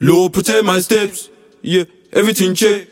Lord, protect my steps. Yeah, everything check.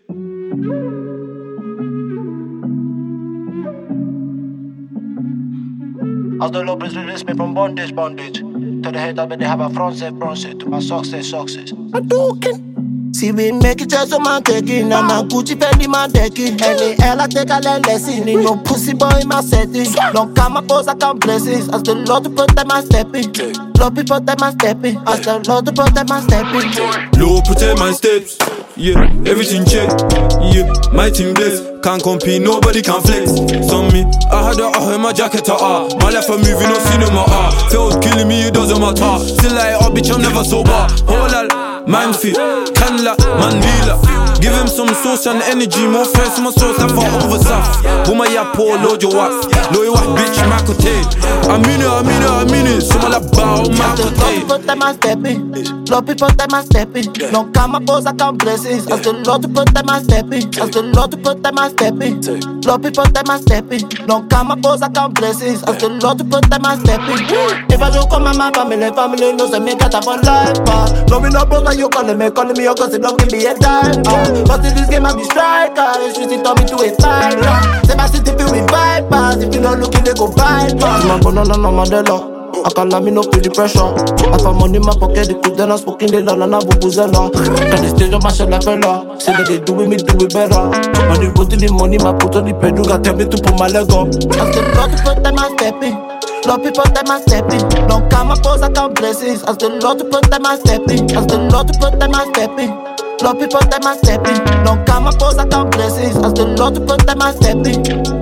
As the Lord release me from bondage. To the head that they have a front set. To my success. I'm talking. See we make it just so man taking. I'm a Gucci Fendi man taking. Any hell I take a lesson. Need no pussy boy in my setting. Long come my pose I count blessings. As the Lord to protect my stepping. Lord to protect my stepping. As the Lord to protect my stepping. Lord, protect my steps. Yeah, everything check. Yeah, my team blessed. Can't compete, nobody can flex. On me, I had a in my jacket My life a movie, no cinema Feels killing me, it doesn't matter. Still like, oh bitch, I'm never sober. Whole man fit, Canla, Mandela. Give him some sauce and energy. More friends, my sauce, I for overstuff. Boom, I pour, load your wax. Load your wax, bitch, my cote. I mean it. Some of that bow, my cote. Lord people that my stepping. Lord people that my stepping. Long come my pose, I count blessings. As the Lord to protect my stepping. As the Lord to protect my stepping. Lord people that my stepping. Long come my pose, I count blessings. As the Lord to protect my stepping. If I don't come my family knows that me got a fun life. No me no brother, you calling me, your cause it don't give me a time. But in this game I be striker. The streets it taught me to a fighter. Say my city feel with vipers. If you not looking, they go bypass. My banana, Mandela. I can't let me no feel the pressure. I found money in my pocket, the cook, then I spoke in the land and I bubuzela. Can they stage on my shit like fella? Say that they do with me, do it better. When they go to the money, my put on the pedal, got tell me to put my leg up. I still got to put them my stepping. Lord people that my stepping. Don't come my pose, I count blessings. As the Lord to put them my stepping. As the Lord to put them my stepping. Lord people that my stepping. Don't come my pose, I count blessings. As the Lord to put them my stepping.